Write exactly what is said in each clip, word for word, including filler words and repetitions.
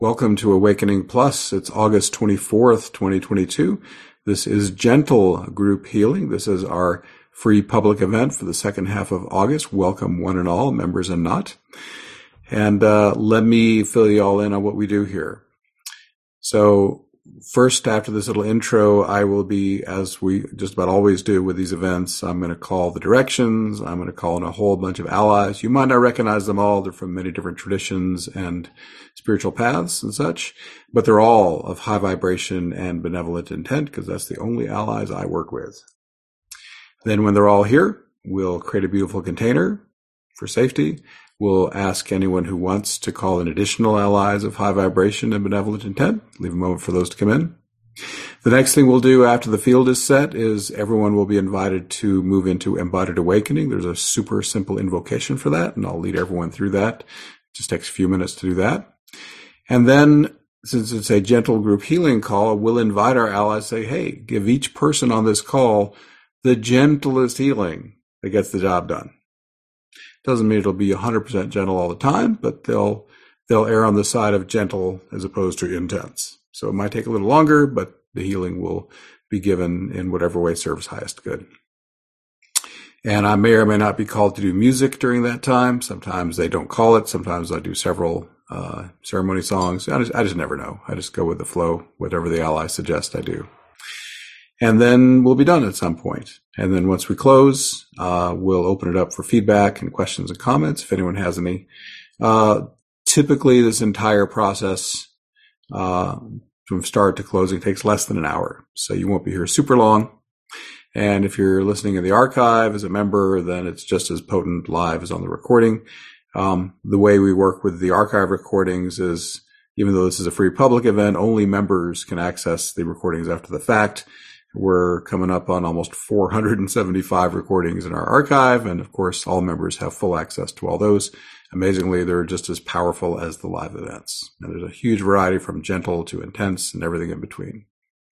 Welcome to Awakening Plus. It's August twenty-fourth, twenty twenty-two. This is Gentle Group Healing. This is our free public event for the second half of August. Welcome one and all, members and not. And uh, let me fill you all in on what we do here. So first, after this little intro, I will be, as we just about always do with these events, I'm going to call the directions. I'm going to call in a whole bunch of allies. You might not recognize them all. They're from many different traditions and spiritual paths and such, but they're all of high vibration and benevolent intent because that's the only allies I work with. Then when they're all here, we'll create a beautiful container for safety. We'll ask anyone who wants to call in additional allies of high vibration and benevolent intent. Leave a moment for those to come in. The next thing we'll do after the field is set is everyone will be invited to move into embodied awakening. There's a super simple invocation for that, and I'll lead everyone through that. It just takes a few minutes to do that. And then, since it's a gentle group healing call, we'll invite our allies, say, hey, give each person on this call the gentlest healing that gets the job done. Doesn't mean it'll be one hundred percent gentle all the time, but they'll they'll err on the side of gentle as opposed to intense. So it might take a little longer, but the healing will be given in whatever way serves highest good. And I may or may not be called to do music during that time. Sometimes they don't call it. Sometimes I do several uh ceremony songs. I just, I just never know. I just go with the flow, whatever the allies suggest I do. And then we'll be done at some point. And then once we close, uh, we'll open it up for feedback and questions and comments if anyone has any. Uh, typically, this entire process, uh, from start to closing takes less than an hour. So you won't be here super long. And if you're listening in the archive as a member, then it's just as potent live as on the recording. Um, the way we work with the archive recordings is, even though this is a free public event, only members can access the recordings after the fact. We're coming up on almost four hundred seventy-five recordings in our archive, and of course, all members have full access to all those. Amazingly, they're just as powerful as the live events. And there's a huge variety from gentle to intense and everything in between.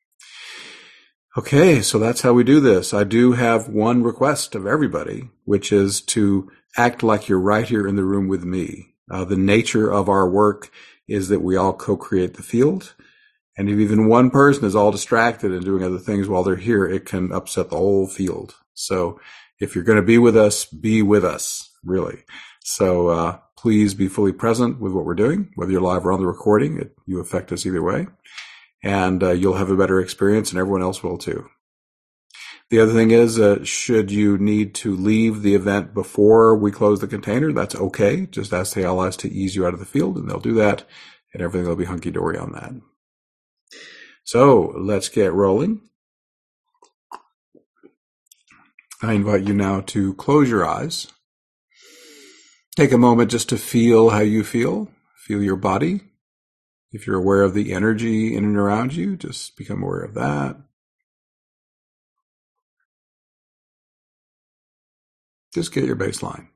Okay, so that's how we do this. I do have one request of everybody, which is to act like you're right here in the room with me. Uh, the nature of our work is that we all co-create the field. And if even one person is all distracted and doing other things while they're here, it can upset the whole field. So if you're going to be with us, be with us, really. So uh, please be fully present with what we're doing, whether you're live or on the recording. It, you affect us either way. And uh, you'll have a better experience, and everyone else will too. The other thing is, uh, should you need to leave the event before we close the container, that's okay. Just ask the allies to ease you out of the field, and they'll do that, and everything will be hunky-dory on that. So let's get rolling. I invite you now to close your eyes. Take a moment just to feel how you feel. Feel your body. If you're aware of the energy in and around you, just become aware of that. Just get your baseline.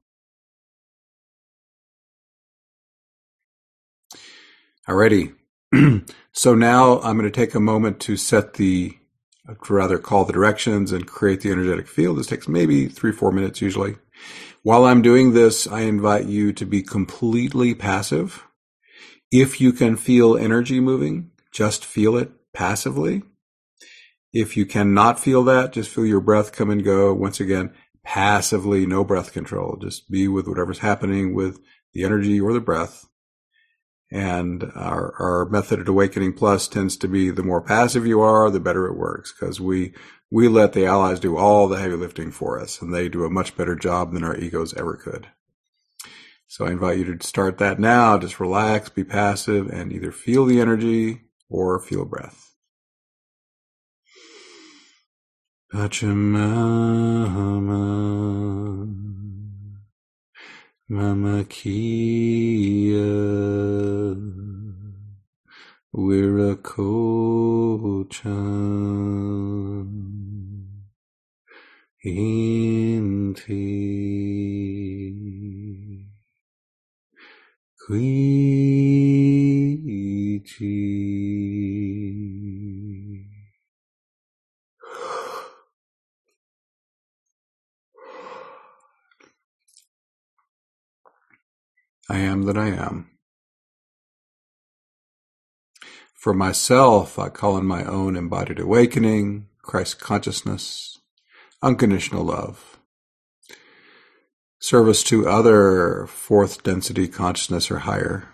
Alrighty. So now I'm going to take a moment to set the, to rather call the directions and create the energetic field. This takes maybe three, four minutes usually. While I'm doing this, I invite you to be completely passive. If you can feel energy moving, just feel it passively. If you cannot feel that, just feel your breath come and go. Once again, passively, no breath control. Just be with whatever's happening with the energy or the breath. And our, our method at Awakening Plus tends to be the more passive you are, the better it works, because we, we let the allies do all the heavy lifting for us, and they do a much better job than our egos ever could. So I invite you to start that now. Just relax, be passive, and either feel the energy or feel breath. Pachamama. Mama Kia Wirakochan Inti Kuichi. I am that I am. For myself, I call in my own embodied awakening, Christ consciousness, unconditional love. Service to other fourth density consciousness or higher.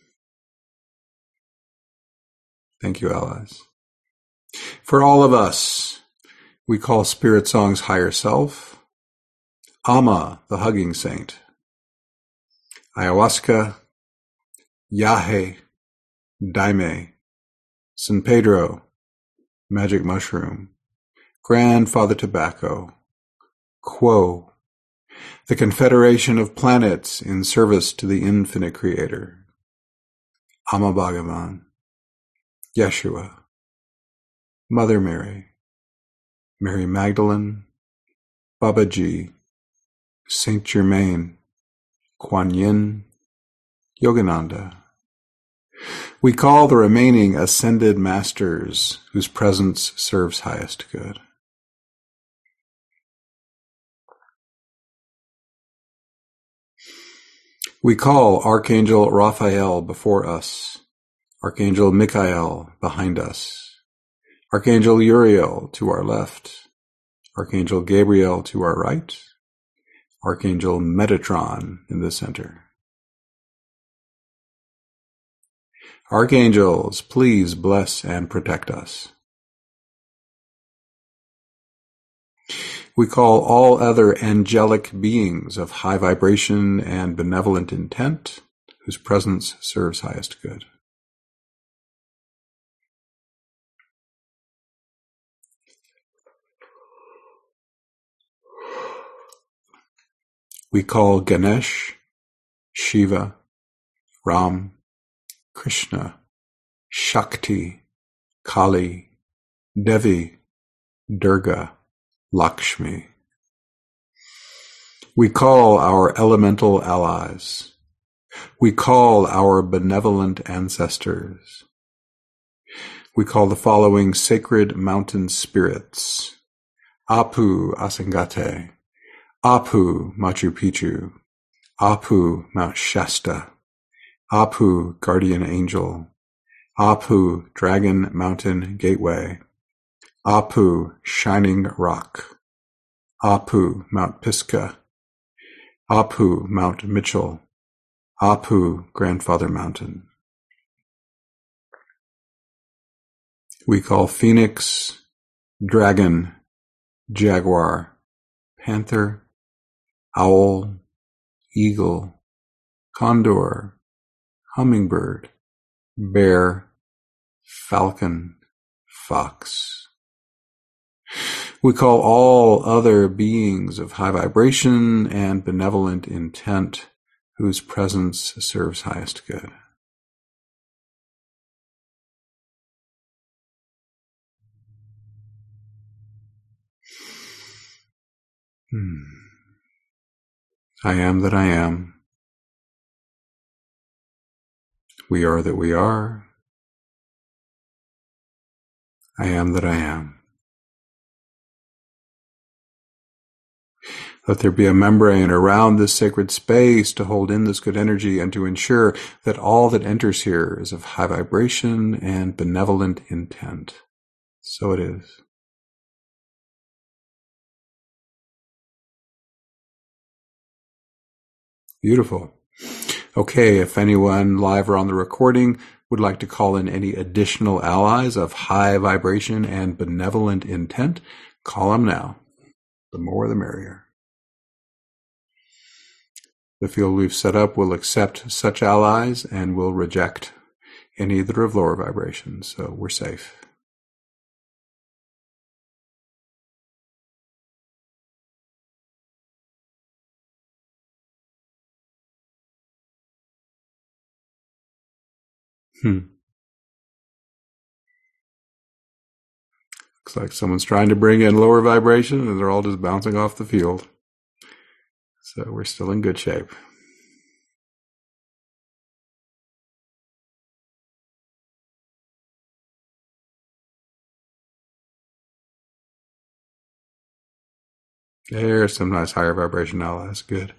Thank you, allies. For all of us, we call Spirit Song's higher self, Amma, the hugging saint, Ayahuasca, Yahe, Daime, San Pedro, magic mushroom, Grandfather Tobacco, Quo, the confederation of planets in service to the infinite creator, Amma Bhagavan, Yeshua, Mother Mary, Mary Magdalene, Babaji, Saint Germain, Kuan Yin, Yogananda. We call the remaining ascended masters whose presence serves highest good. We call Archangel Raphael before us, Archangel Michael behind us, Archangel Uriel to our left, Archangel Gabriel to our right, Archangel Metatron in the center. Archangels, please bless and protect us. We call all other angelic beings of high vibration and benevolent intent, whose presence serves highest good. We call Ganesh, Shiva, Ram, Krishna, Shakti, Kali, Devi, Durga, Lakshmi. We call our elemental allies. We call our benevolent ancestors. We call the following sacred mountain spirits: Apu Asangate, Apu Machu Picchu, Apu Mount Shasta, Apu Guardian Angel, Apu Dragon Mountain Gateway, Apu Shining Rock, Apu Mount Pisgah, Apu Mount Mitchell, Apu Grandfather Mountain. We call Phoenix, Dragon, Jaguar, Panther, Owl, Eagle, Condor, Hummingbird, Bear, Falcon, Fox. We call all other beings of high vibration and benevolent intent whose presence serves highest good. Hmm. I am that I am. We are that we are. I am that I am. Let there be a membrane around this sacred space to hold in this good energy and to ensure that all that enters here is of high vibration and benevolent intent. So it is. Beautiful. Okay, if anyone live or on the recording would like to call in any additional allies of high vibration and benevolent intent, call them now. The more the merrier. The field we've set up will accept such allies and will reject any that are of lower vibration, so we're safe. Hmm. Looks like someone's trying to bring in lower vibration and they're all just bouncing off the field. So we're still in good shape. There's some nice higher vibration allies. Good.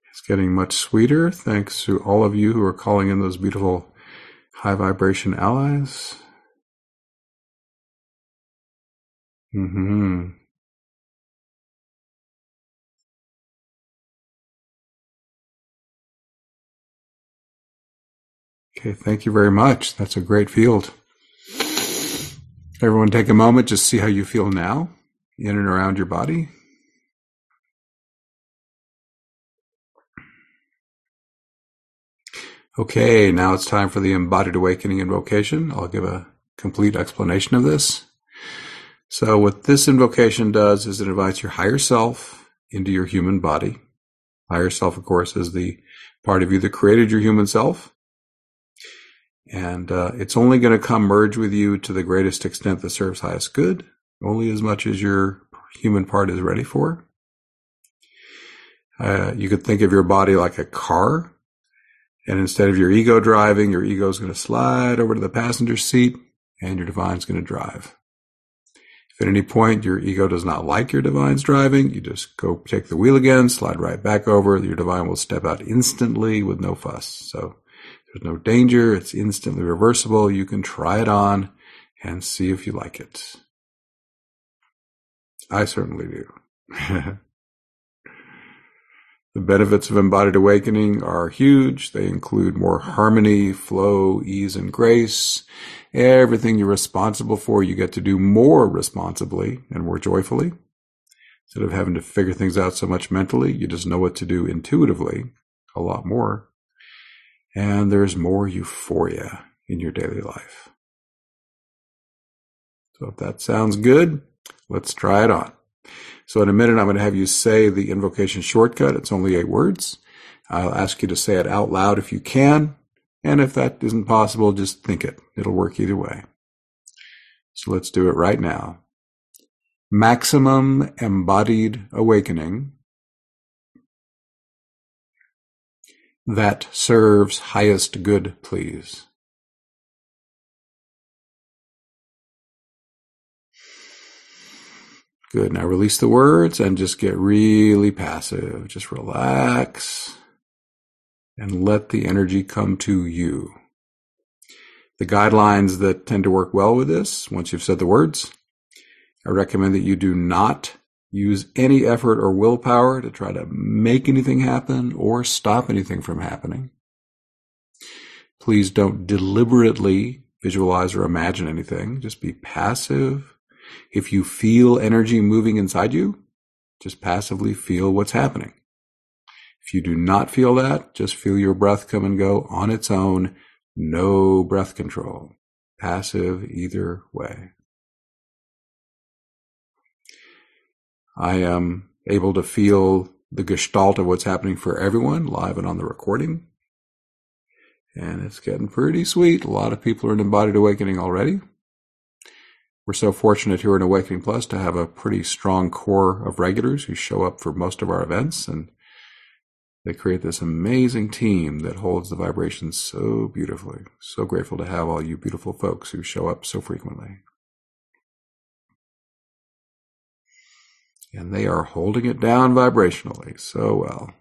It's getting much sweeter thanks to all of you who are calling in those beautiful high vibration allies. Mm-hmm. Okay, thank you very much. That's a great field. Everyone take a moment, just see how you feel now, in and around your body. Okay, now it's time for the embodied awakening invocation. I'll give a complete explanation of this. So what this invocation does is it invites your higher self into your human body. Higher self, of course, is the part of you that created your human self. And uh, it's only going to come merge with you to the greatest extent that serves highest good, only as much as your human part is ready for. Uh, you could think of your body like a car, and instead of your ego driving, your ego is going to slide over to the passenger seat, and your divine's going to drive. If at any point your ego does not like your divine's driving, you just go take the wheel again, slide right back over. Your divine will step out instantly with no fuss. So there's no danger. It's instantly reversible. You can try it on and see if you like it. I certainly do. The benefits of embodied awakening are huge. They include more harmony, flow, ease, and grace. Everything you're responsible for, you get to do more responsibly and more joyfully. Instead of having to figure things out so much mentally, you just know what to do intuitively a lot more. And there's more euphoria in your daily life. So if that sounds good, let's try it on. So in a minute, I'm going to have you say the invocation shortcut. It's only eight words. I'll ask you to say it out loud if you can. And if that isn't possible, just think it. It'll work either way. So let's do it right now. Maximum embodied awakening that serves highest good, please. Good. Now release the words and just get really passive. Just relax and let the energy come to you. The guidelines that tend to work well with this, once you've said the words, I recommend that you do not use any effort or willpower to try to make anything happen or stop anything from happening. Please don't deliberately visualize or imagine anything. Just be passive. If you feel energy moving inside you, just passively feel what's happening. If you do not feel that, just feel your breath come and go on its own. No breath control. Passive either way. I am able to feel the gestalt of what's happening for everyone live and on the recording. And it's getting pretty sweet. A lot of people are in embodied awakening already. We're so fortunate here in Awakening Plus to have a pretty strong core of regulars who show up for most of our events, and they create this amazing team that holds the vibrations so beautifully. So grateful to have all you beautiful folks who show up so frequently. And they are holding it down vibrationally so well.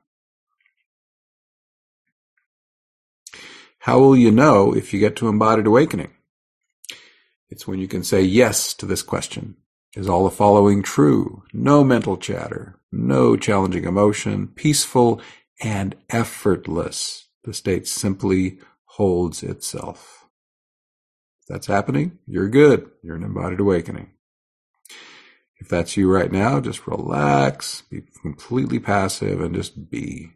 How will you know if you get to embodied awakening? It's when you can say yes to this question. Is all the following true? No mental chatter, no challenging emotion, peaceful and effortless. The state simply holds itself. If that's happening, you're good. You're in embodied awakening. If that's you right now, just relax, be completely passive, and just be.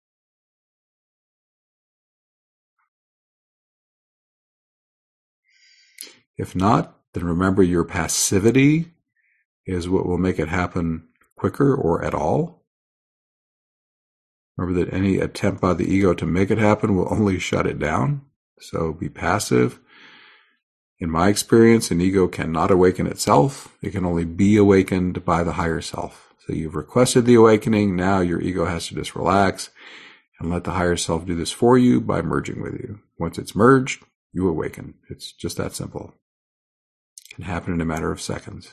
If not, then remember your passivity is what will make it happen quicker or at all. Remember that any attempt by the ego to make it happen will only shut it down. So be passive. In my experience, an ego cannot awaken itself. It can only be awakened by the higher self. So you've requested the awakening. Now your ego has to just relax and let the higher self do this for you by merging with you. Once it's merged, you awaken. It's just that simple. It can happen in a matter of seconds.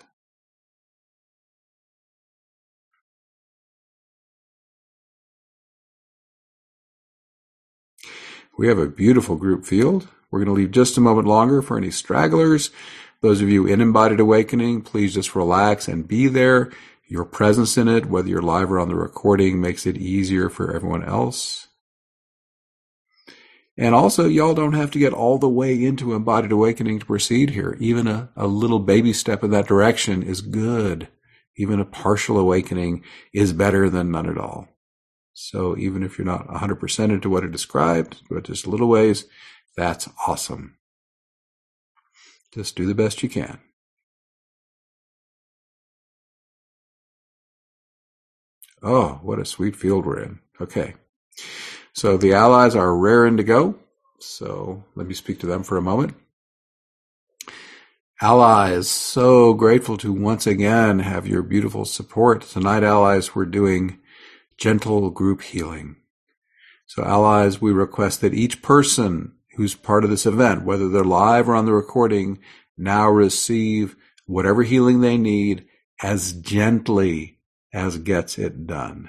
We have a beautiful group field. We're going to leave just a moment longer for any stragglers. Those of you in Embodied Awakening, please just relax and be there. Your presence in it, whether you're live or on the recording, makes it easier for everyone else. And also, y'all don't have to get all the way into Embodied Awakening to proceed here. Even a, a little baby step in that direction is good. Even a partial awakening is better than none at all. So even if you're not one hundred percent into what I described, but just little ways, that's awesome. Just do the best you can. Oh, what a sweet field we're in. Okay. So the allies are raring to go. So let me speak to them for a moment. Allies, so grateful to once again have your beautiful support. Tonight, allies, we're doing gentle group healing. So allies, we request that each person who's part of this event, whether they're live or on the recording, now receive whatever healing they need as gently as gets it done.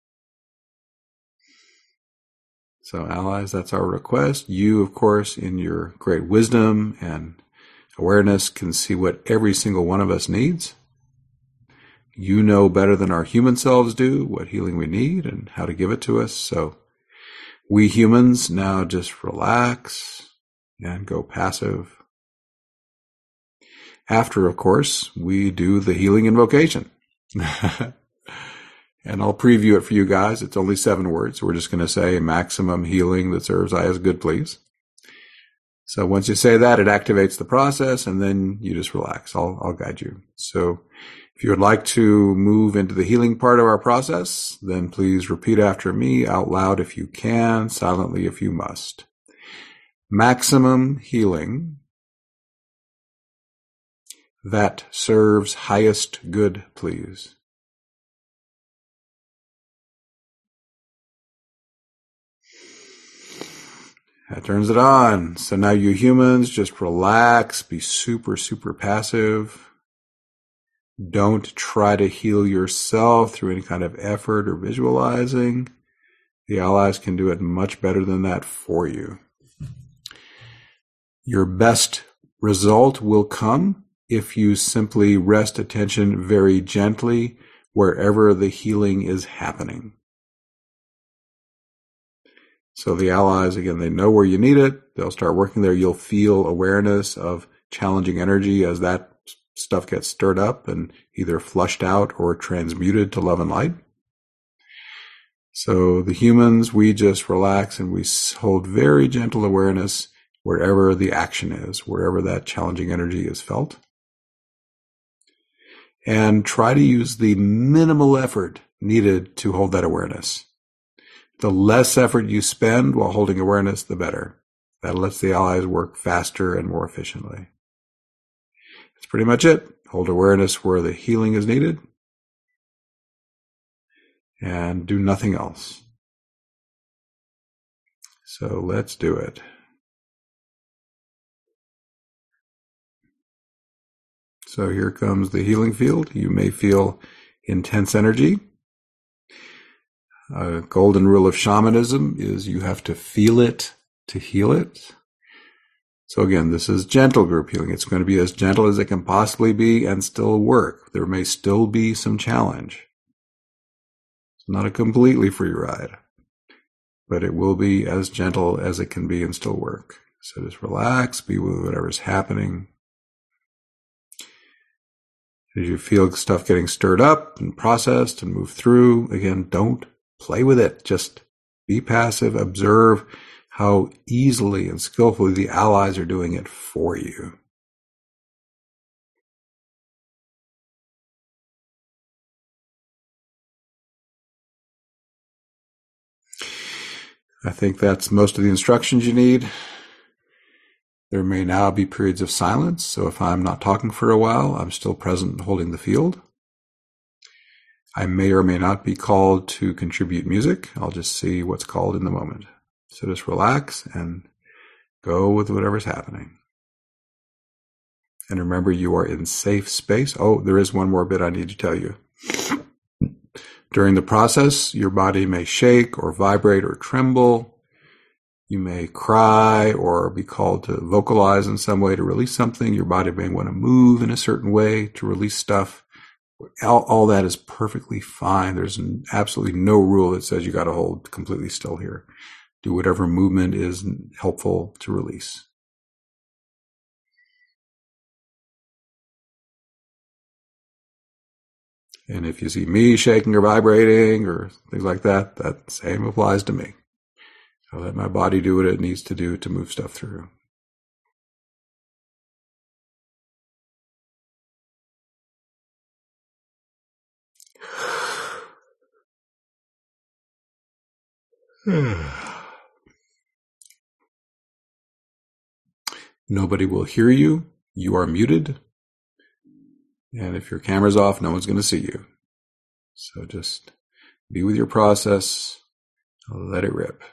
So allies, that's our request. You, of course, in your great wisdom and awareness, can see what every single one of us needs. You know better than our human selves do what healing we need and how to give it to us. So we humans now just relax and go passive. After, of course, we do the healing invocation. And I'll preview it for you guys. It's only seven words. We're just going to say maximum healing that serves I as good, please. So once you say that, it activates the process, and then you just relax. I'll, I'll guide you. So if you would like to move into the healing part of our process, then please repeat after me out loud if you can, silently if you must. Maximum healing that serves highest good, please. That turns it on. So now you humans just relax, be super, super passive. Don't try to heal yourself through any kind of effort or visualizing. The allies can do it much better than that for you. Your best result will come if you simply rest attention very gently wherever the healing is happening. So the allies, again, they know where you need it. They'll start working there. You'll feel awareness of challenging energy as that stuff gets stirred up and either flushed out or transmuted to love and light. So the humans, we just relax and we hold very gentle awareness wherever the action is, wherever that challenging energy is felt. And try to use the minimal effort needed to hold that awareness. The less effort you spend while holding awareness, the better. That lets the allies work faster and more efficiently. That's pretty much it. Hold awareness where the healing is needed. And do nothing else. So let's do it. So here comes the healing field. You may feel intense energy. A golden rule of shamanism is you have to feel it to heal it. So again, this is gentle group healing. It's going to be as gentle as it can possibly be and still work. There may still be some challenge. It's not a completely free ride, but it will be as gentle as it can be and still work. So just relax, be with whatever's happening. As you feel stuff getting stirred up and processed and move through, again, don't play with it. Just be passive. Observe how easily and skillfully the allies are doing it for you. I think that's most of the instructions you need. There may now be periods of silence, so if I'm not talking for a while, I'm still present holding the field. I may or may not be called to contribute music. I'll just see what's called in the moment. So just relax and go with whatever's happening. And remember, you are in safe space. Oh, there is one more bit I need to tell you. During the process, your body may shake or vibrate or tremble. You may cry or be called to vocalize in some way to release something. Your body may want to move in a certain way to release stuff. All, all that is perfectly fine. There's absolutely no rule that says you got to hold completely still here. Do whatever movement is helpful to release. And if you see me shaking or vibrating or things like that, that same applies to me. I let my body do what it needs to do to move stuff through. Nobody will hear you. You are muted. And if your camera's off, no one's going to see you. So just be with your process. Let it rip.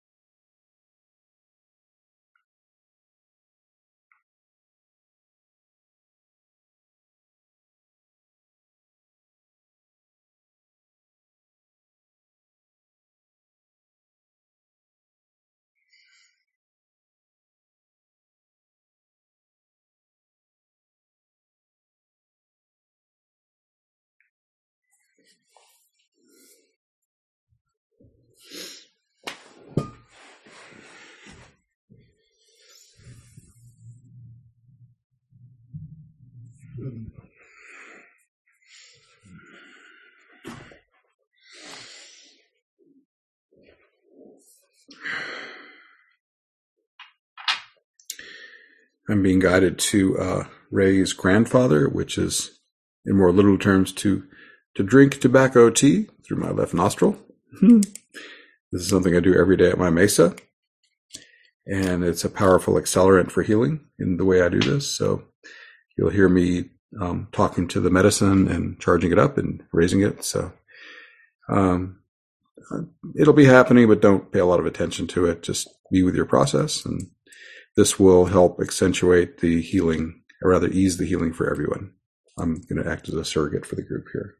I'm being guided to uh, Ray's grandfather, which is, in more literal terms, to to drink tobacco tea through my left nostril. Mm-hmm. This is something I do every day at my mesa, and it's a powerful accelerant for healing in the way I do this. So you'll hear me um, talking to the medicine and charging it up and raising it. So um, it'll be happening, but don't pay a lot of attention to it. Just be with your process, and this will help accentuate the healing, or rather ease the healing for everyone. I'm going to act as a surrogate for the group here.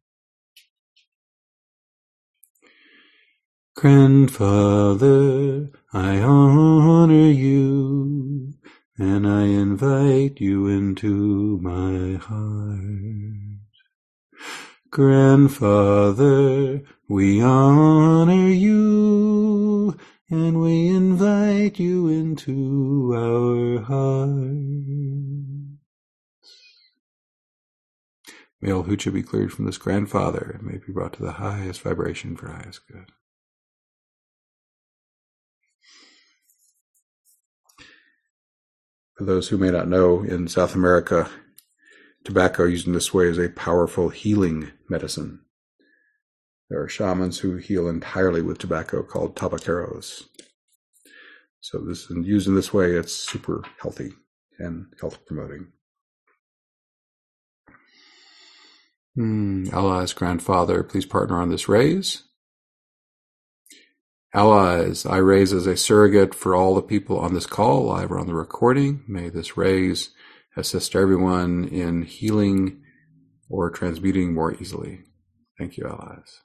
Grandfather, I honor you, and I invite you into my heart. Grandfather, we honor you, and we invite you into our hearts. May all hoocha be cleared from this grandfather, and may be brought to the highest vibration for highest good. For those who may not know, in South America, tobacco used in this way is a powerful healing medicine. There are shamans who heal entirely with tobacco called tabaqueros. So this, used in this way, it's super healthy and health promoting. Hmm. Allies, grandfather, please partner on this raise. Allies, I raise as a surrogate for all the people on this call, live or on the recording. May this raise assist everyone in healing or transmuting more easily. Thank you, allies.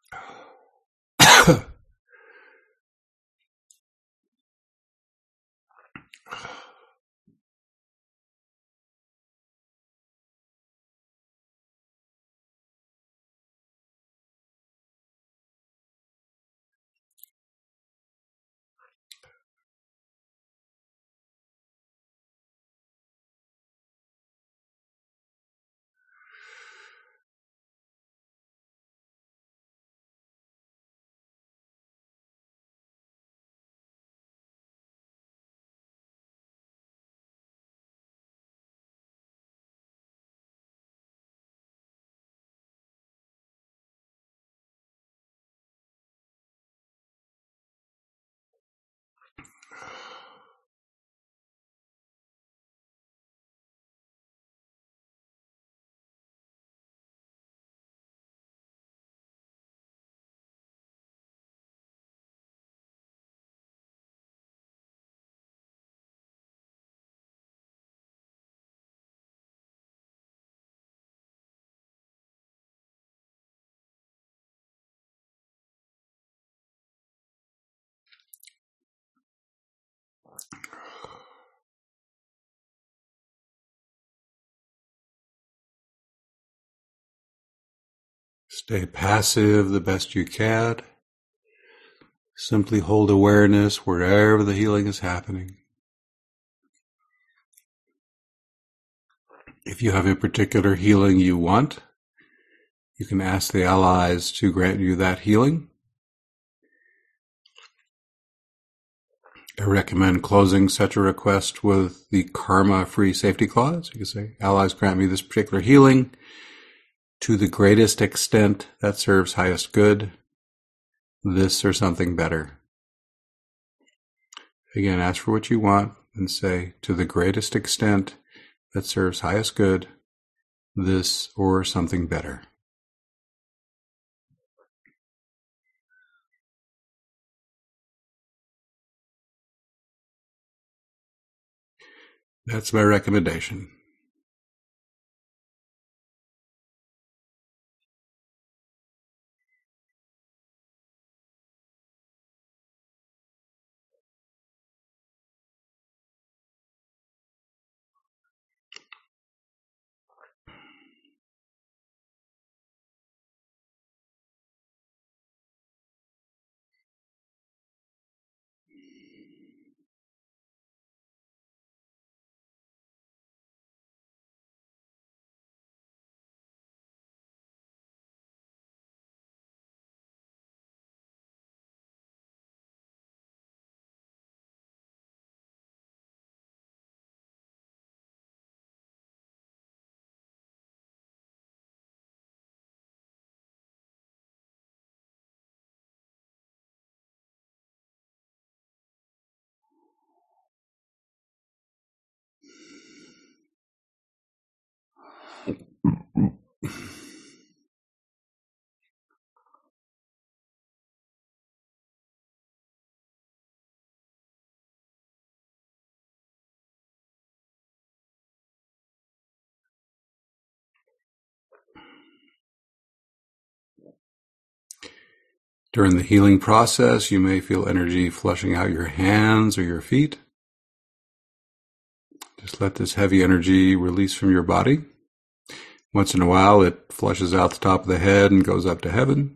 Stay passive the best you can. Simply hold awareness wherever the healing is happening. If you have a particular healing you want, you can ask the allies to grant you that healing. I recommend closing such a request with the karma-free safety clause. You can say, allies grant me this particular healing to the greatest extent that serves highest good, this or something better. Again, ask for what you want and say, to the greatest extent that serves highest good, this or something better. That's my recommendation. During the healing process, you may feel energy flushing out your hands or your feet. Just let this heavy energy release from your body. Once in a while, it flushes out the top of the head and goes up to heaven.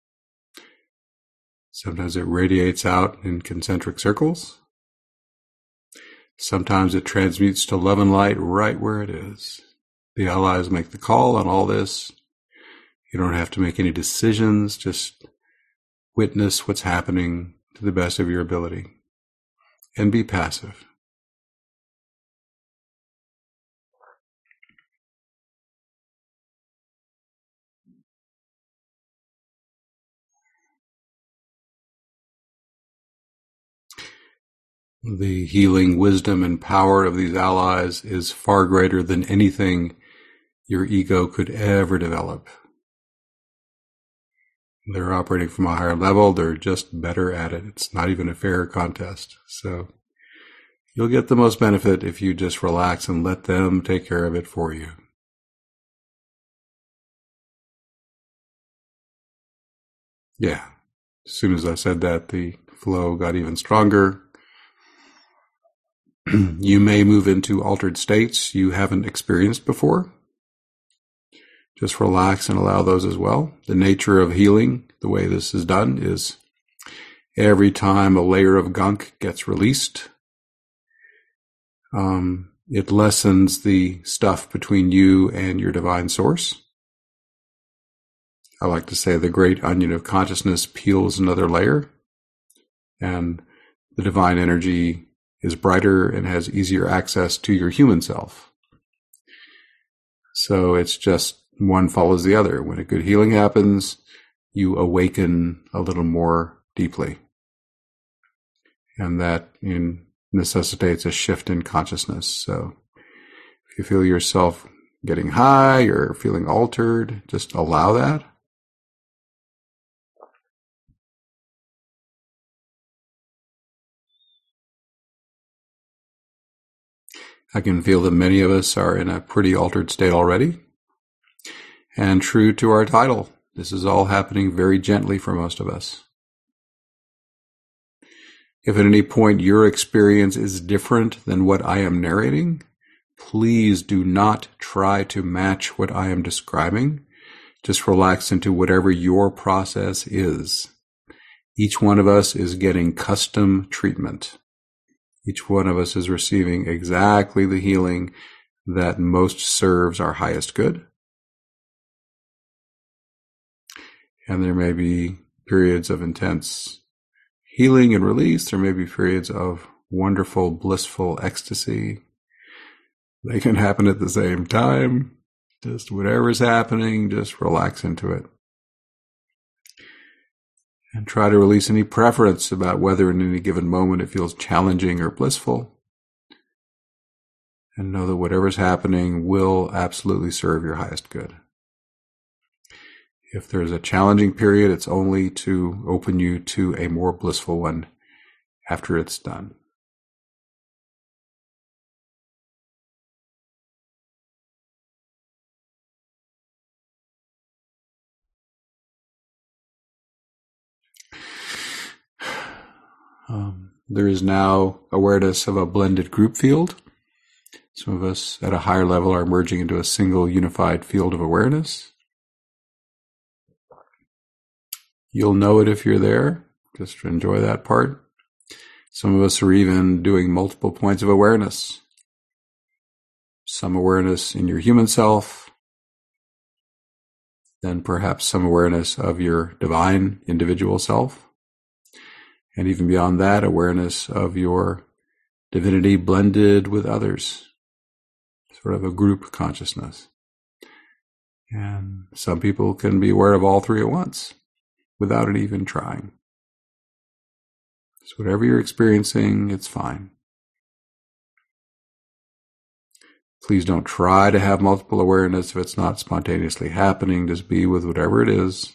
Sometimes it radiates out in concentric circles. Sometimes it transmutes to love and light right where it is. The allies make the call on all this. You don't have to make any decisions, just witness what's happening to the best of your ability and be passive. The healing wisdom and power of these allies is far greater than anything your ego could ever develop. They're operating from a higher level. They're just better at it. It's not even a fair contest. So you'll get the most benefit if you just relax and let them take care of it for you. Yeah. As soon as I said that, the flow got even stronger. You may move into altered states you haven't experienced before. Just relax and allow those as well. The nature of healing, the way this is done, is every time a layer of gunk gets released, um, it lessens the stuff between you and your divine source. I like to say the great onion of consciousness peels another layer, and the divine energy is brighter and has easier access to your human self. So it's just one follows the other. When a good healing happens, you awaken a little more deeply. And that in, necessitates a shift in consciousness. So if you feel yourself getting high or feeling altered, just allow that. I can feel that many of us are in a pretty altered state already. And true to our title, this is all happening very gently for most of us. If at any point your experience is different than what I am narrating, please do not try to match what I am describing. Just relax into whatever your process is. Each one of us is getting custom treatment. Each one of us is receiving exactly the healing that most serves our highest good. And there may be periods of intense healing and release. There may be periods of wonderful, blissful ecstasy. They can happen at the same time. Just whatever's happening, just relax into it. And try to release any preference about whether in any given moment it feels challenging or blissful. And know that whatever's happening will absolutely serve your highest good. If there's a challenging period, it's only to open you to a more blissful one after it's done. Um, there is now awareness of a blended group field. Some of us at a higher level are merging into a single unified field of awareness. You'll know it if you're there. Just enjoy that part. Some of us are even doing multiple points of awareness. Some awareness in your human self, then perhaps some awareness of your divine individual self. And even beyond that, awareness of your divinity blended with others, sort of a group consciousness. And some people can be aware of all three at once without it even trying. So whatever you're experiencing, it's fine. Please don't try to have multiple awareness if it's not spontaneously happening. Just be with whatever it is.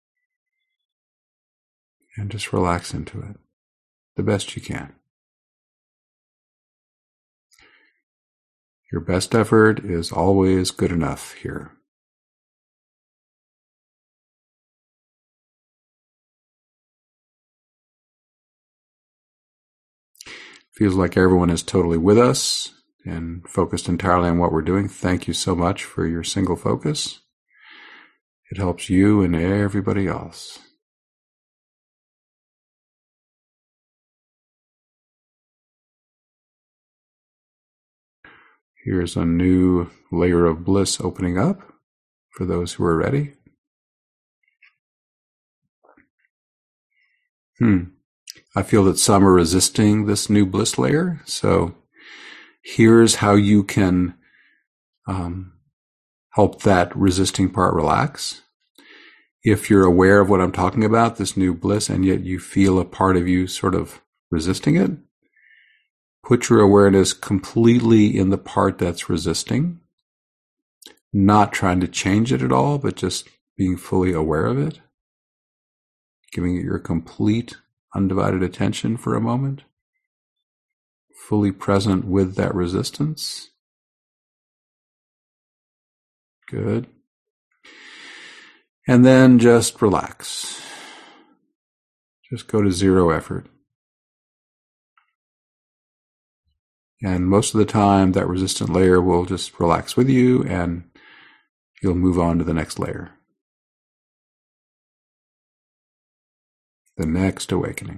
And just relax into it the best you can. Your best effort is always good enough here. Feels like everyone is totally with us and focused entirely on what we're doing. Thank you so much for your single focus. It helps you and everybody else. Here's a new layer of bliss opening up for those who are ready. Hmm. I feel that some are resisting this new bliss layer. So here's how you can um, help that resisting part relax. If you're aware of what I'm talking about, this new bliss, and yet you feel a part of you sort of resisting it, put your awareness completely in the part that's resisting, not trying to change it at all, but just being fully aware of it, giving it your complete undivided attention for a moment, fully present with that resistance. Good. And then just relax. Just go to zero effort. And most of the time, that resistant layer will just relax with you, and you'll move on to the next layer. The next awakening.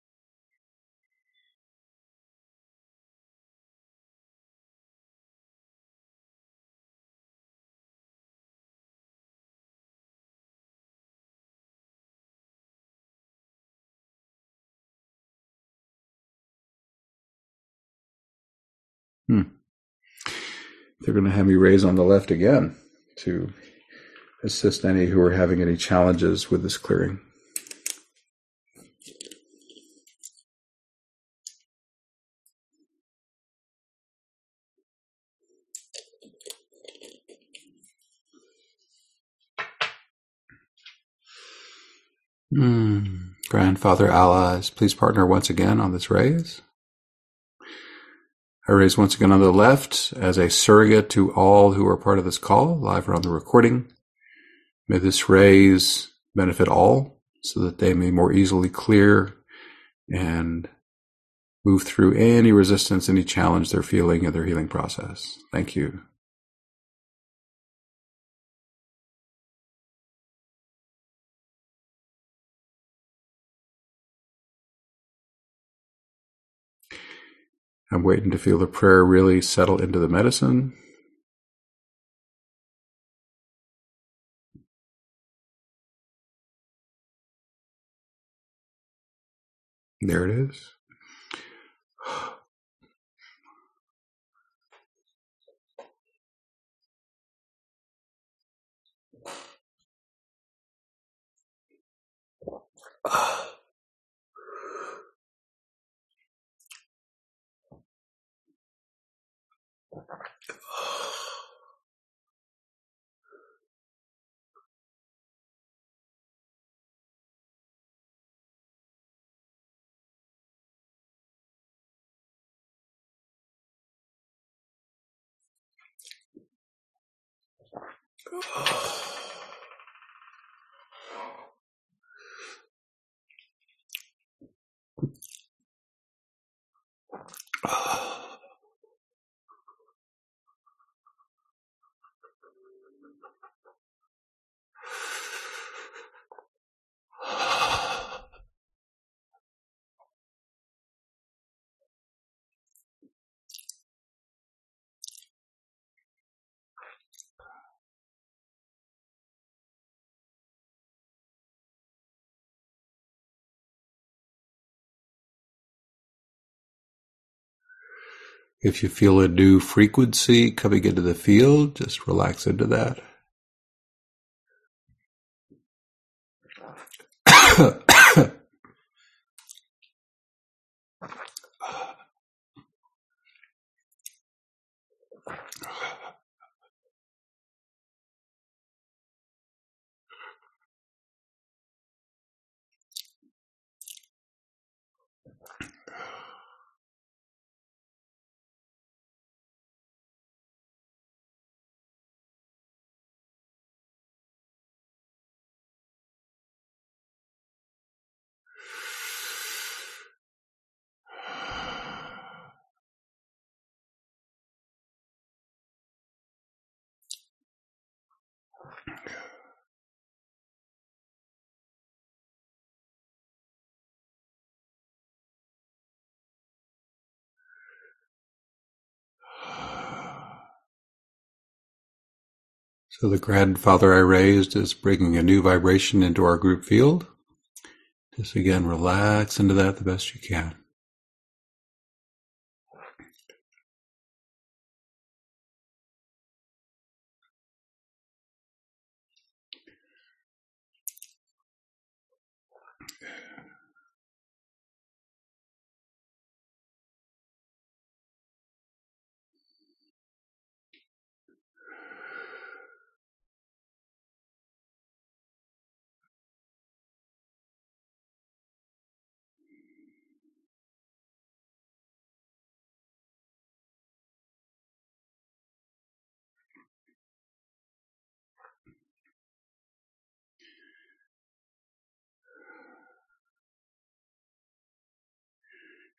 Hmm. They're going to have me raise on the left again to assist any who are having any challenges with this clearing. Mm. Grandfather allies, please partner once again on this raise. I raise once again on the left as a surrogate to all who are part of this call, live or on the recording. May this raise benefit all so that they may more easily clear and move through any resistance, any challenge they're feeling in their healing process. Thank you. I'm waiting to feel the prayer really settle into the medicine. There it is. If you feel a new frequency coming into the field, just relax into that. So the grandfather I raised is bringing a new vibration into our group field. Just again, relax into that the best you can.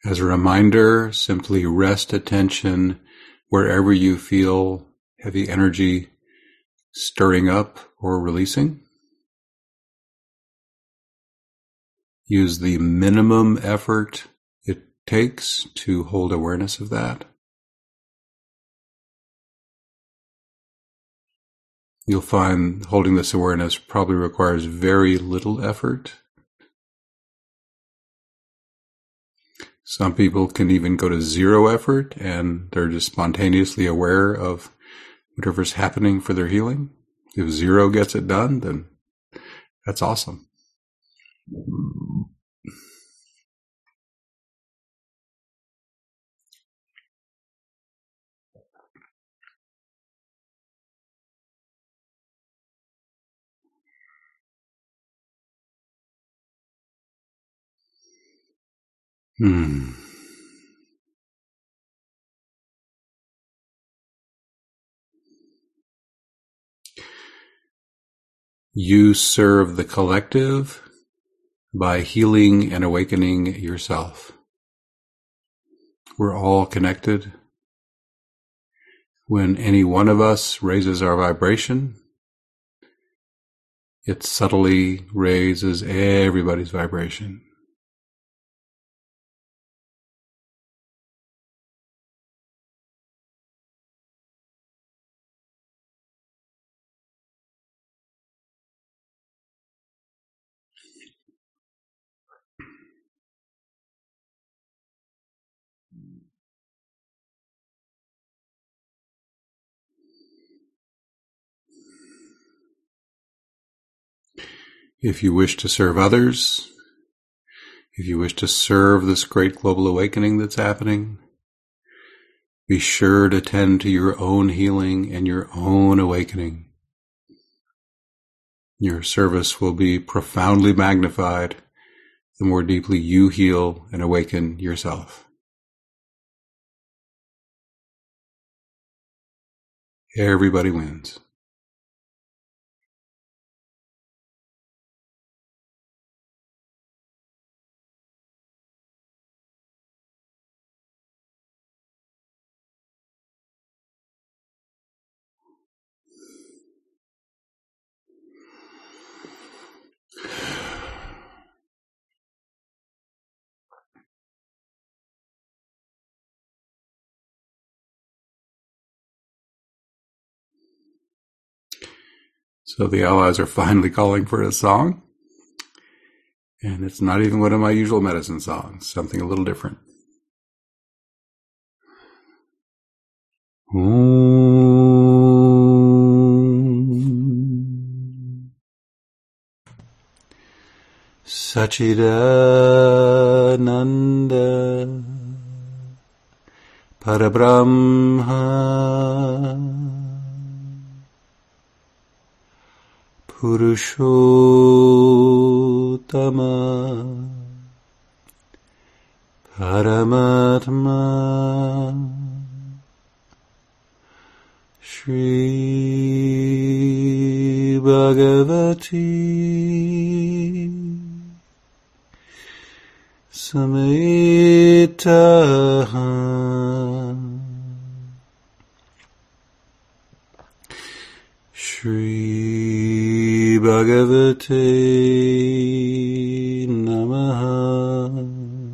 As a reminder, simply rest attention wherever you feel heavy energy stirring up or releasing. Use the minimum effort it takes to hold awareness of that. You'll find holding this awareness probably requires very little effort. Some people can even go to zero effort and they're just spontaneously aware of whatever's happening for their healing. If zero gets it done, then that's awesome. Hmm. You serve the collective by healing and awakening yourself. We're all connected. When any one of us raises our vibration, it subtly raises everybody's vibration. If you wish to serve others, if you wish to serve this great global awakening that's happening, be sure to tend to your own healing and your own awakening. Your service will be profoundly magnified the more deeply you heal and awaken yourself. Everybody wins. So the allies are finally calling for a song. And it's not even one of my usual medicine songs, something a little different. Om Sachidananda Parabrahma Purushottama Paramatma Shri Bhagavati Samhita Shri Bhagavate Namaha.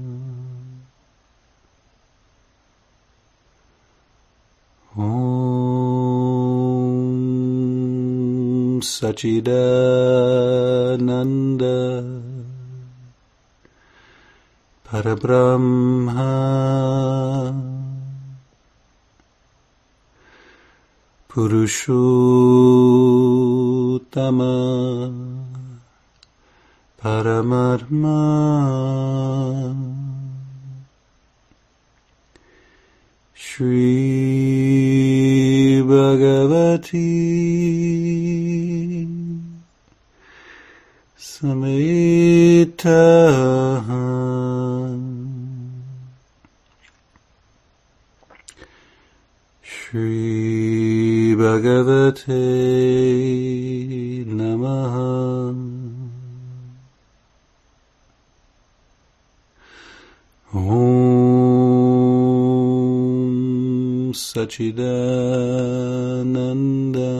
Om Sachidananda Parabrahma Purushottama Paramatma Shri Bhagavati Samhita Shri Bhagavate Namaha. Om Sachidananda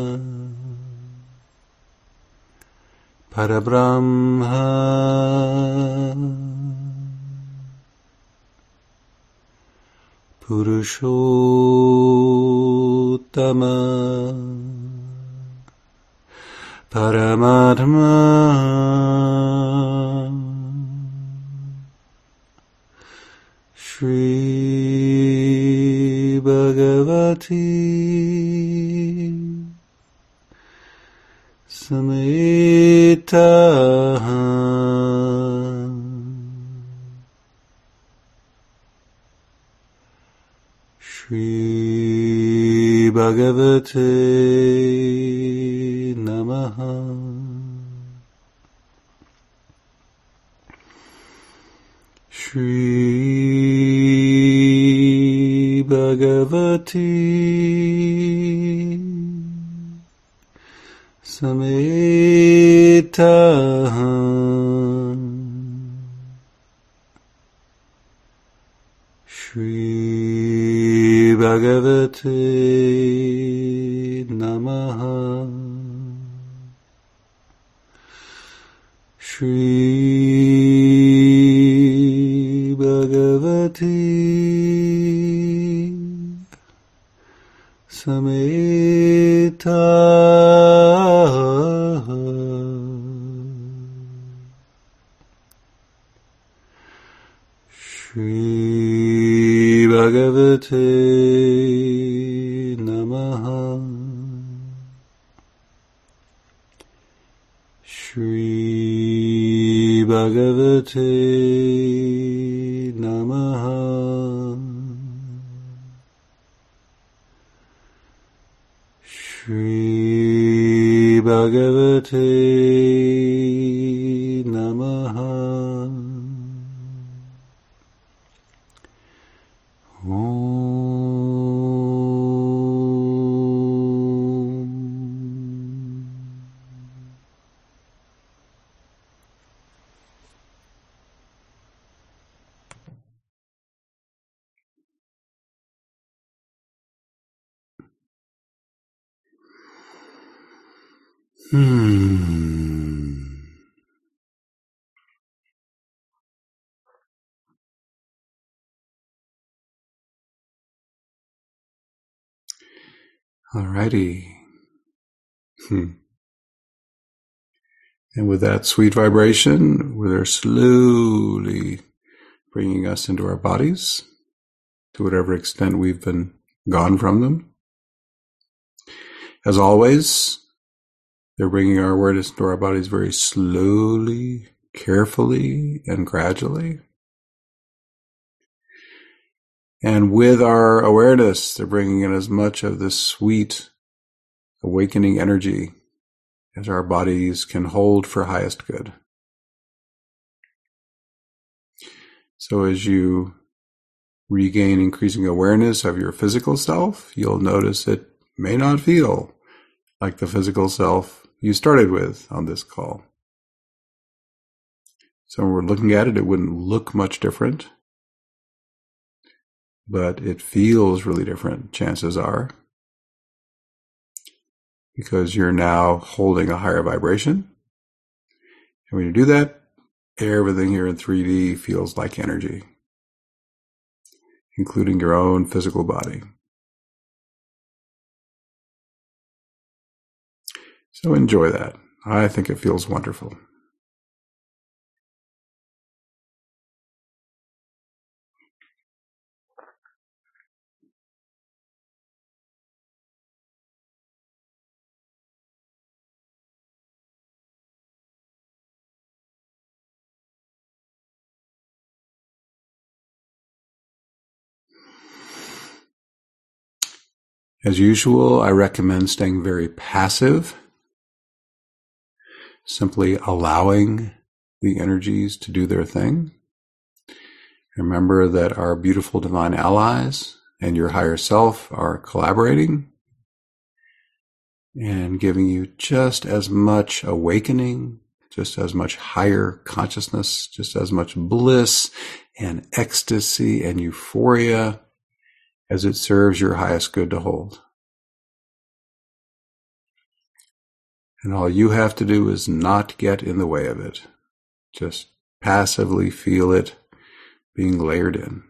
Parabrahma Purushottama Paramatma Shri Bhagavati Samhita Shri Bhagavate Namaha. Shri Bhagavati Samhita Shri Bhagavate Namaha. Shri Bhagavati Samhita Shri Bhagavate Namaha. Shri Bhagavate Namaha. Shri Bhagavate Namaha. Hmm. Alrighty. Hmm. And with that sweet vibration, we're slowly bringing us into our bodies to whatever extent we've been gone from them. As always, they're bringing our awareness into our bodies very slowly, carefully, and gradually. And with our awareness, they're bringing in as much of this sweet, awakening energy as our bodies can hold for highest good. So as you regain increasing awareness of your physical self, you'll notice it may not feel like the physical self you started with on this call. So when we're looking at it, it wouldn't look much different, but it feels really different, chances are, because you're now holding a higher vibration. And when you do that, everything here in three D feels like energy, including your own physical body. So enjoy that. I think it feels wonderful. As usual, I recommend staying very passive, simply allowing the energies to do their thing. Remember that our beautiful divine allies and your higher self are collaborating and giving you just as much awakening, just as much higher consciousness, just as much bliss and ecstasy and euphoria as it serves your highest good to hold. And all you have to do is not get in the way of it. Just passively feel it being layered in.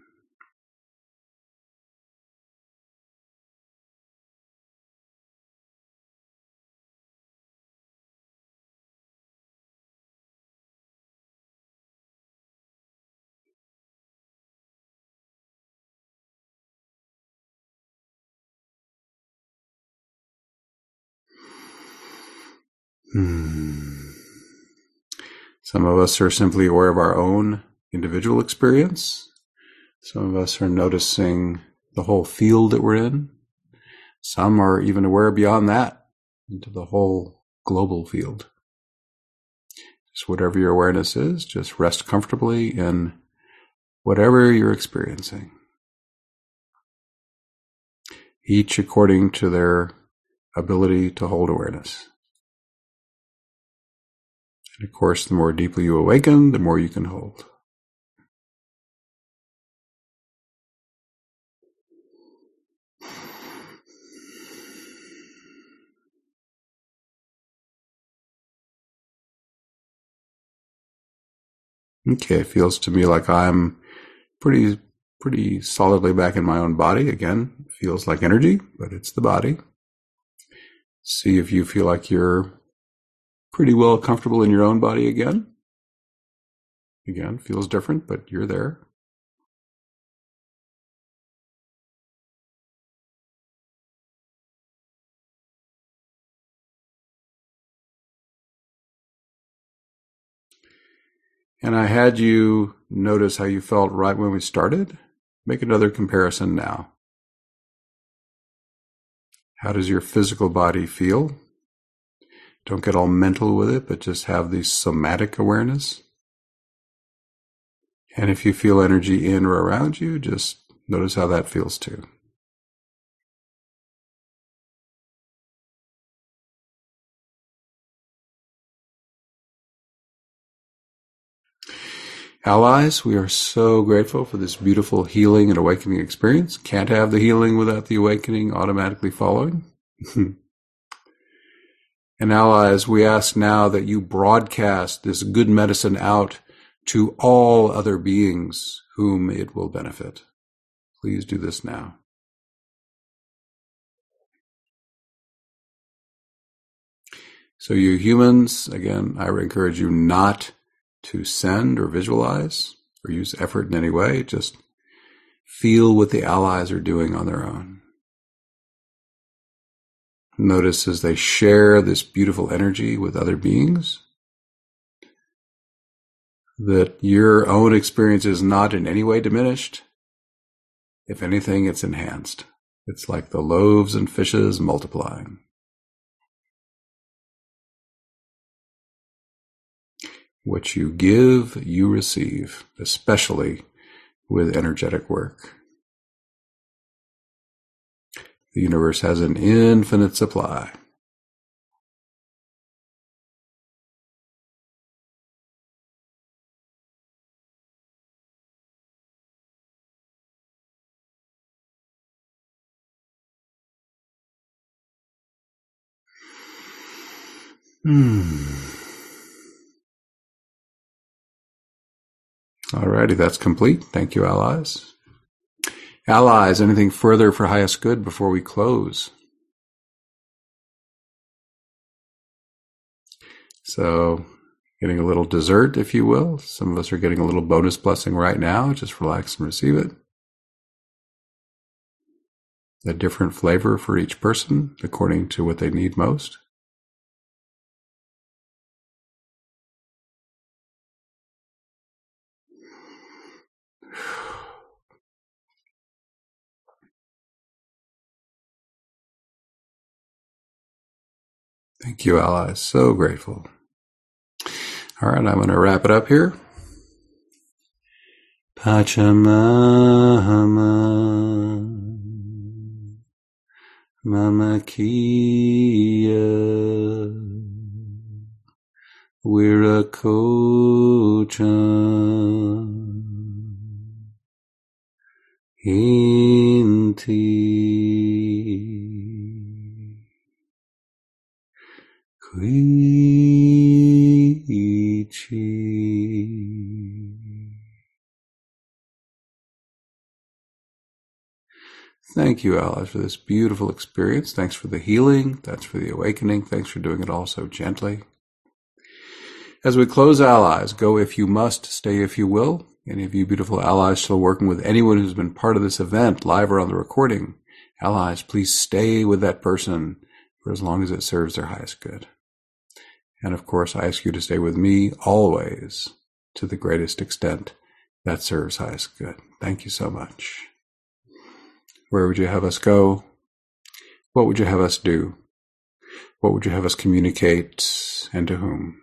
Hmm. Some of us are simply aware of our own individual experience. Some of us are noticing the whole field that we're in. Some are even aware beyond that, into the whole global field. Just whatever your awareness is, just rest comfortably in whatever you're experiencing. Each according to their ability to hold awareness. And of course, the more deeply you awaken, the more you can hold. Okay, it feels to me like I'm pretty, pretty solidly back in my own body. Again, it feels like energy, but it's the body. See if you feel like you're pretty well comfortable in your own body again. Again, feels different, but you're there. And I had you notice how you felt right when we started. Make another comparison now. How does your physical body feel? Don't get all mental with it, but just have the somatic awareness. And if you feel energy in or around you, just notice how that feels too. Allies, we are so grateful for this beautiful healing and awakening experience. Can't have the healing without the awakening automatically following. And allies, we ask now that you broadcast this good medicine out to all other beings whom it will benefit. Please do this now. So you humans, again, I encourage you not to send or visualize or use effort in any way. Just feel what the allies are doing on their own. Notice as they share this beautiful energy with other beings, that your own experience is not in any way diminished. If anything, it's enhanced. It's like the loaves and fishes multiplying. What you give, you receive, especially with energetic work. The universe has an infinite supply. Hmm. Alrighty, that's complete. Thank you, allies. Allies, anything further for highest good before we close? So, getting a little dessert, if you will. Some of us are getting a little bonus blessing right now. Just relax and receive it. A different flavor for each person according to what they need most. Thank you, allies. So grateful. All right, I'm going to wrap it up here. Pachamama Mama Kia Virakochan Hinta Shanti. Koichi. Thank you, Alice, for this beautiful experience. Thanks for the healing. Thanks for the awakening. Thanks for doing it all so gently. As we close Allies, go if you must, stay if you will. Any of you beautiful allies still working with anyone who's been part of this event, live or on the recording, allies, please stay with that person for as long as it serves their highest good. And of course, I ask you to stay with me always to the greatest extent that serves highest good. Thank you so much. Where would you have us go? What would you have us do? What would you have us communicate, and to whom?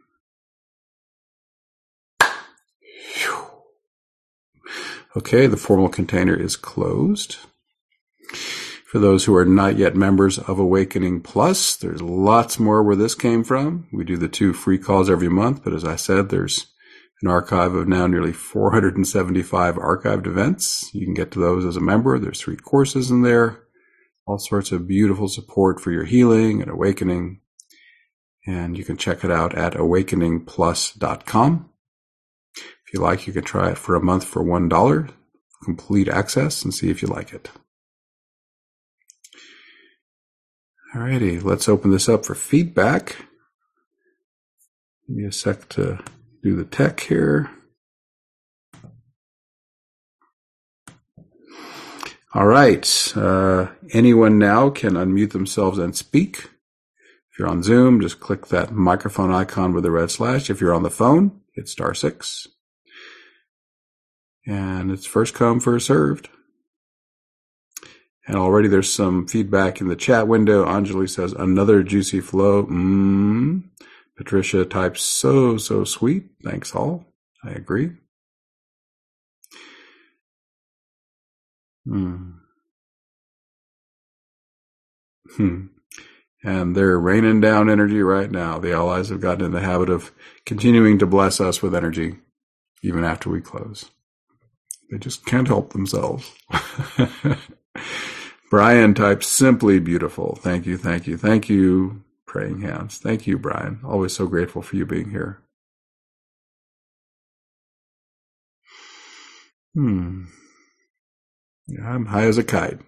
Okay, the formal container is closed. For those who are not yet members of Awakening Plus, there's lots more where this came from. We do the two free calls every month, but as I said, there's an archive of now nearly four hundred seventy-five archived events. You can get to those as a member. There's three courses in there, all sorts of beautiful support for your healing and awakening. And you can check it out at awakening plus dot com. If you like, you can try it for a month for one dollar, complete access, and see if you like it. Alrighty, let's open this up for feedback. Give me a sec to do the tech here. All right. Uh, anyone now can unmute themselves and speak. If you're on Zoom, just click that microphone icon with the red slash. If you're on the phone, hit star six. And it's first come, first served. And already there's some feedback in the chat window. Anjali says, another juicy flow. Mmm. Patricia types, so, so sweet. Thanks all. I agree. Hmm. Hmm. And they're raining down energy right now. The allies have gotten in the habit of continuing to bless us with energy, even after we close. They just can't help themselves. Brian types, simply beautiful. Thank you, thank you, thank you. Praying hands. Thank you, Brian. Always so grateful for you being here. Hmm. Yeah, I'm high as a kite.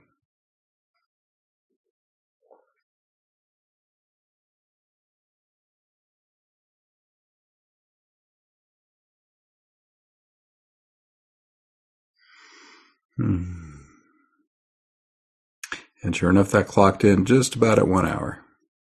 Hmm. And sure enough, that clocked in just about at one hour.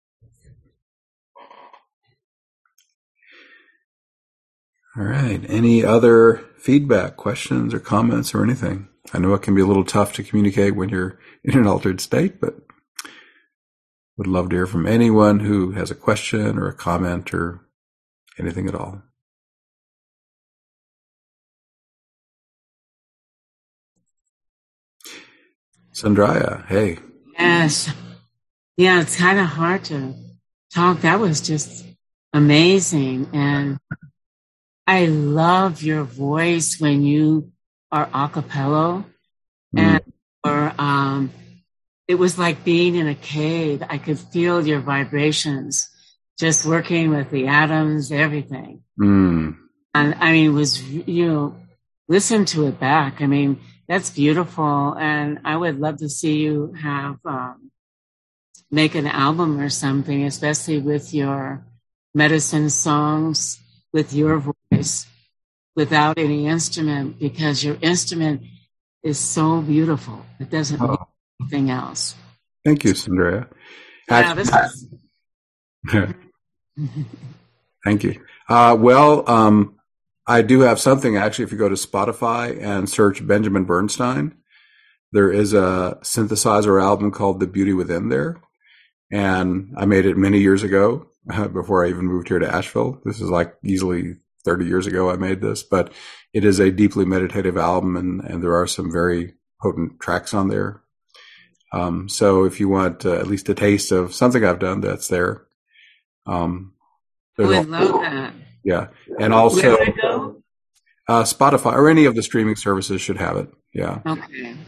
All right. Any other feedback, questions, or comments, or anything? I know it can be a little tough to communicate when you're in an altered state, but would love to hear from anyone who has a question or a comment or anything at all. Sandraya, hey. Yes. Yeah, it's kind of hard to talk. That was just amazing. And I love your voice when you are a cappella. Mm. And or, um, it was like being in a cave. I could feel your vibrations, just working with the atoms, everything. Mm. And I mean, it was, you know, listen to it back. I mean, that's beautiful. And I would love to see you have, um, make an album or something, especially with your medicine songs, with your voice, without any instrument, because your instrument is so beautiful. It doesn't need anything else. Thank you, Sandraya. Yeah, this is... Thank you. Uh, well, um, I do have something, actually. If you go to Spotify and search Benjamin Bernstein, there is a synthesizer album called The Beauty Within there. And I made it many years ago, uh, before I even moved here to Asheville. This is like easily thirty years ago I made this, but it is a deeply meditative album, and, and there are some very potent tracks on there. Um, so if you want uh, at least a taste of something I've done, that's there. Um, I would love that. Yeah. And also, where would I go? Uh, Spotify or any of the streaming services should have it. Yeah. Okay.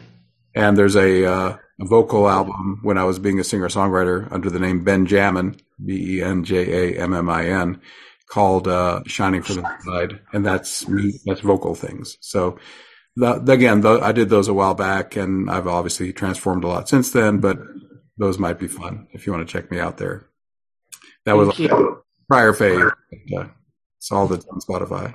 And there's a, uh, a vocal album when I was being a singer-songwriter under the name Benjamin, B E N J A M M I N, called uh, Shining from the Inside. And that's me, that's vocal things. So, the, again, the, I did those a while back, and I've obviously transformed a lot since then, but those might be fun if you want to check me out there. That Thank was a prior phase. But, uh, it's all that's on Spotify.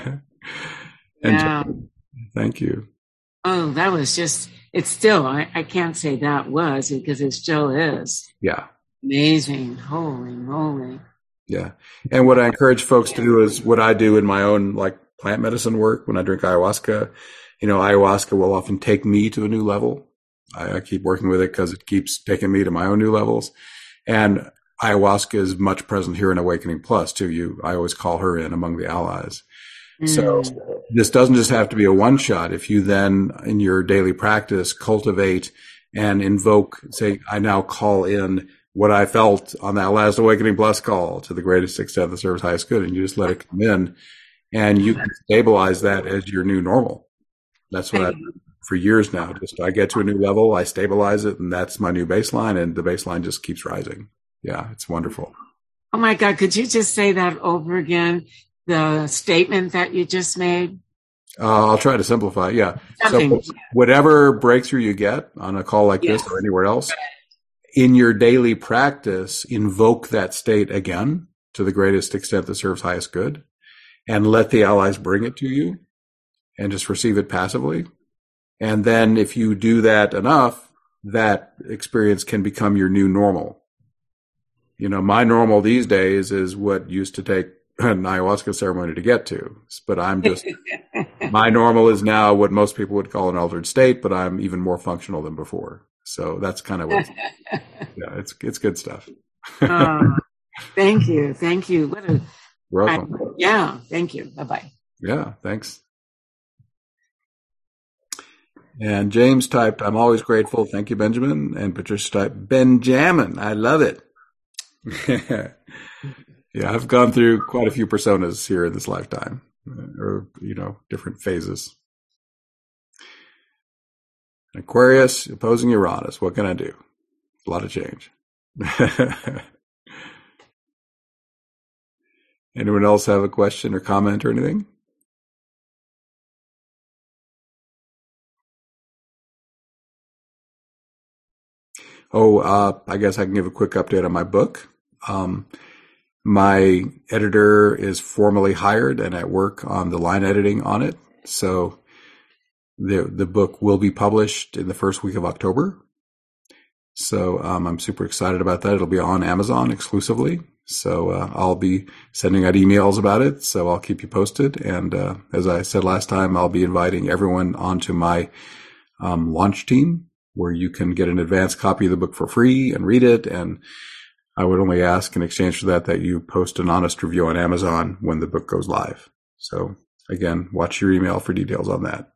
and yeah. Thank you. Oh, that was just, it's still, I, I can't say that was because it still is. Yeah. Amazing. Holy moly. Yeah. And what I encourage folks to do is what I do in my own like plant medicine work when I drink ayahuasca. You know, ayahuasca will often take me to a new level. I, I keep working with it because it keeps taking me to my own new levels. And ayahuasca is much present here in Awakening Plus too. You, I always call her in among the allies. Mm. So this doesn't just have to be a one shot. If you then in your daily practice cultivate and invoke, say, I now call in what I felt on that last Awakening Plus call to the greatest extent that serves highest good, and you just let it come in and you can stabilize that as your new normal. That's what I've done for years now. Just I get to a new level, I stabilize it, and that's my new baseline, and the baseline just keeps rising. Yeah, it's wonderful. Oh my God, could you just say that over again? The statement that you just made? Uh, I'll try to simplify. Yeah. Something. So whatever breakthrough you get on a call like yes. this or anywhere else, in your daily practice, invoke that state again to the greatest extent that serves highest good, and let the allies bring it to you and just receive it passively. And then if you do that enough, that experience can become your new normal. You know, my normal these days is what used to take an ayahuasca ceremony to get to, but I'm just, my normal is now what most people would call an altered state, but I'm even more functional than before. So that's kind of what, yeah, it's, it's good stuff. uh, thank you. Thank you. What a, You're welcome. I, yeah. Thank you. Bye-bye. Yeah. Thanks. And James typed, I'm always grateful. Thank you, Benjamin. And Patricia typed, Benjamin. I love it. Yeah, I've gone through quite a few personas here in this lifetime, or, you know, different phases. Aquarius opposing Uranus. What can I do? A lot of change. Anyone else have a question or comment or anything? Oh, uh, I guess I can give a quick update on my book. Um, my editor is formally hired and at work on the line editing on it. So the the book will be published in the first week of October. So um, I'm super excited about that. It'll be on Amazon exclusively. So uh, I'll be sending out emails about it. So I'll keep you posted. And uh, as I said last time, I'll be inviting everyone onto my um, launch team, where you can get an advanced copy of the book for free and read it. And I would only ask in exchange for that that you post an honest review on Amazon when the book goes live. So again, watch your email for details on that.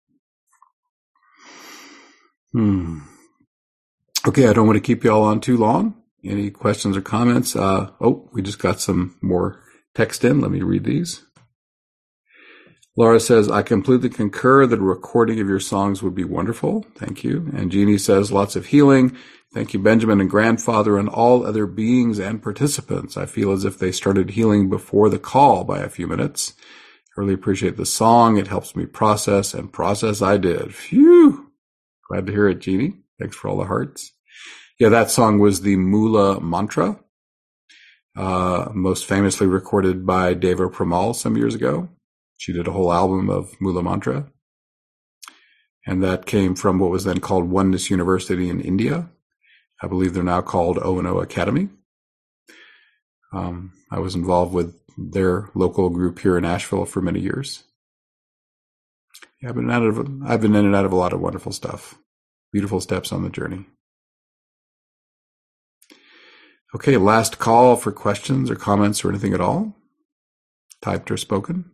Hmm. Okay, I don't want to keep you all on too long. Any questions or comments? Uh, oh, we just got some more text in. Let me read these. Laura says, I completely concur that a recording of your songs would be wonderful. Thank you. And Jeannie says, lots of healing. Thank you, Benjamin and Grandfather and all other beings and participants. I feel as if they started healing before the call by a few minutes. I really appreciate the song. It helps me process, and process I did. Phew. Glad to hear it, Jeannie. Thanks for all the hearts. Yeah, that song was the Mula Mantra, uh, most famously recorded by Deva Premal some years ago. She did a whole album of Mula Mantra. And that came from what was then called Oneness University in India. I believe they're now called O and O Academy. Um, I was involved with their local group here in Asheville for many years. Yeah, I've been out of, I've been in and out of a lot of wonderful stuff. Beautiful steps on the journey. Okay, last call for questions or comments or anything at all. Typed or spoken.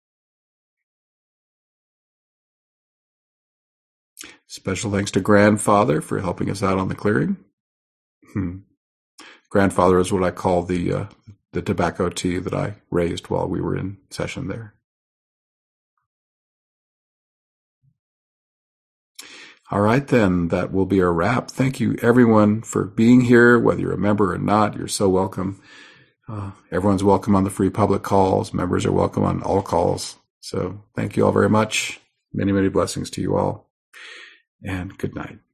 Special thanks to Grandfather for helping us out on the clearing. Hmm. Grandfather is what I call the uh, the tobacco tea that I raised while we were in session there. All right, then, that will be our wrap. Thank you, everyone, for being here, whether you're a member or not. You're so welcome. Uh, everyone's welcome on the free public calls. Members are welcome on all calls. So thank you all very much. Many, many blessings to you all. And good night.